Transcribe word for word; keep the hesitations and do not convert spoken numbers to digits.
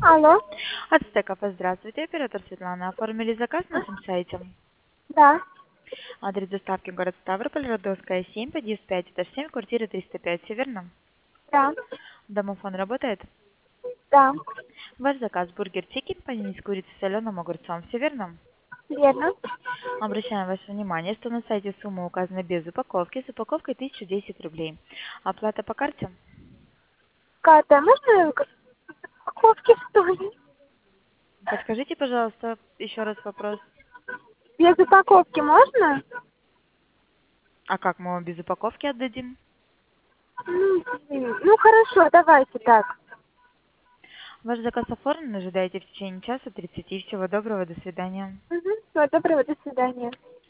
Алло, Ацтеков, здравствуйте, оператор Светлана. Оформили заказ на нашем сайте. да, Адрес доставки город Ставрополь, Родовская, семь, подъезд пять, этаж семь, квартира триста пять, все верно? да, Домофон работает? да, Ваш заказ бургер чикен, панини с курицей, соленым огурцом, все верно? верно. Обращаем ваше внимание, что на сайте сумма указана без упаковки, с упаковкой тысяча десять рублей. Оплата по карте? Ката, можно упаковки стоит? Подскажите, пожалуйста, еще раз вопрос. Без упаковки можно? А как мы вам без упаковки отдадим? Ну, блин, ну хорошо, давайте так. Ваш заказ оформлен, ожидаете в течение часа тридцати. Всего доброго, до свидания. Угу. Всего доброго, до свидания.